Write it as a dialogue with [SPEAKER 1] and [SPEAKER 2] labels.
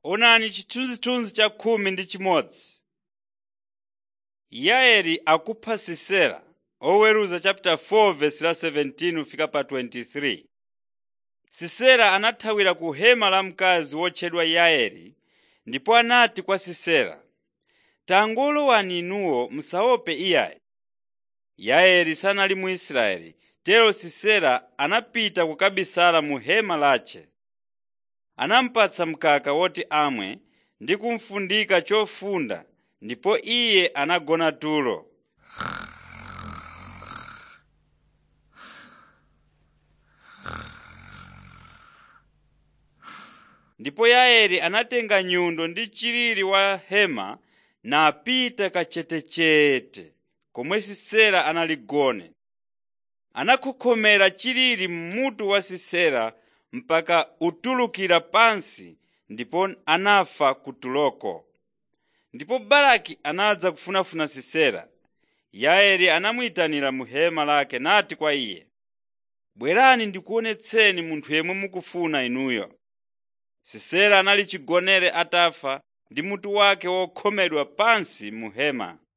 [SPEAKER 1] Onani chithunzithunzi cha 11. Yaeli akupha Sisera. Oweruza chapter 4 verse la 17 ufika pa 23. Sisera anathawira ku hema la mkazi wotchedwa Yaeli, ndipo anati kwa Sisera, "Tangolowani inuwo musaope iyayi." Yaeli sanali mu Israeli, tero Sisera anapita kukabisala mu hema lace. Anampatsa mkaka woti amwe ndi kumfundika chofunda, ndipo iye anagona tulo. Ndipo Yaeli anatenga nyundo ndi chilili wa hema napita kachetechete komwe Sisera analigone. Anakhomera chilili mmutu wa Sisera mpaka utulukira pansi, ndipo anafa kutuloko. Ndipo Baraki anadza kufunafuna Sisera. Yaeli anamuyitanira mu hema lake nati kwa iye, "Bwerani ndikuonetseni munthu yemwe mukufuna inuyo." Sisera anali chigonere atafa ndi mutu wake wokhomedwa pansi mu hema.